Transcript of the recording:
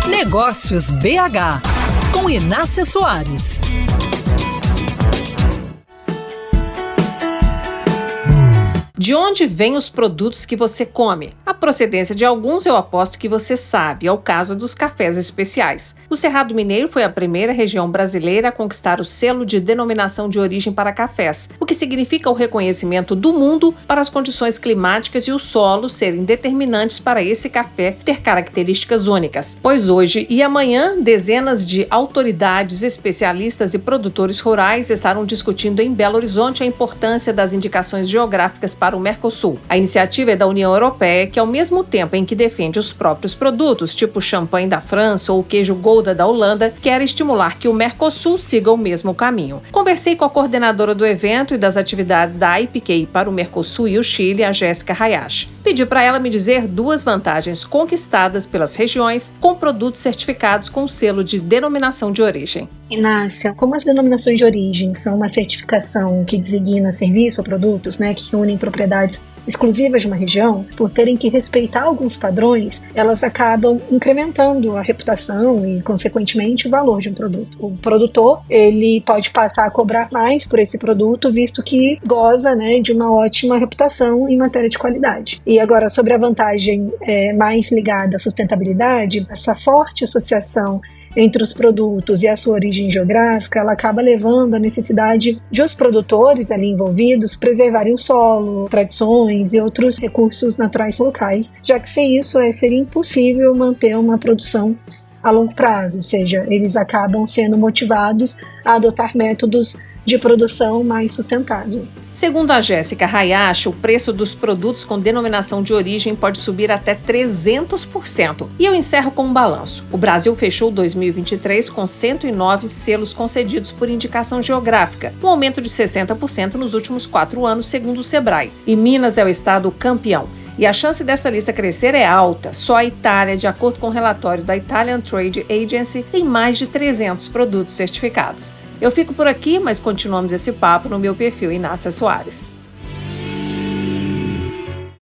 Negócios BH, com Inácia Soares. De onde vêm os produtos que você come? A procedência de alguns eu aposto que você sabe, é o caso dos cafés especiais. O Cerrado Mineiro foi a primeira região brasileira a conquistar o selo de denominação de origem para cafés, o que significa o reconhecimento do mundo para as condições climáticas e o solo serem determinantes para esse café ter características únicas. Pois hoje e amanhã, dezenas de autoridades, especialistas e produtores rurais estarão discutindo em Belo Horizonte a importância das indicações geográficas para o Mercosul. A iniciativa é da União Europeia, que ao mesmo tempo em que defende os próprios produtos, tipo o champanhe da França ou o queijo Gouda da Holanda, quer estimular que o Mercosul siga o mesmo caminho. Conversei com a coordenadora do evento e das atividades da IPK para o Mercosul e o Chile, a Jéssica Hayashi. Pedi para ela me dizer duas vantagens conquistadas pelas regiões com produtos certificados com o selo de denominação de origem. Inácia, como as denominações de origem são uma certificação que designa serviço ou produtos, que unem propriedades exclusivas de uma região, por terem que respeitar alguns padrões, elas acabam incrementando a reputação e, consequentemente, o valor de um produto. O produtor, ele pode passar a cobrar mais por esse produto, visto que goza, de uma ótima reputação em matéria de qualidade. E agora, sobre a vantagem mais ligada à sustentabilidade, essa forte associação entre os produtos e a sua origem geográfica, ela acaba levando à necessidade de os produtores ali envolvidos preservarem o solo, tradições e outros recursos naturais locais, já que sem isso seria impossível manter uma produção a longo prazo, ou seja, eles acabam sendo motivados a adotar métodos de produção mais sustentável. Segundo a Jéssica Hayashi, o preço dos produtos com denominação de origem pode subir até 300%. E eu encerro com um balanço. O Brasil fechou 2023 com 109 selos concedidos por indicação geográfica, um aumento de 60% nos últimos 4 anos, segundo o Sebrae. E Minas é o estado campeão. E a chance dessa lista crescer é alta. Só a Itália, de acordo com o relatório da Italian Trade Agency, tem mais de 300 produtos certificados. Eu fico por aqui, mas continuamos esse papo no meu perfil Inácia Soares.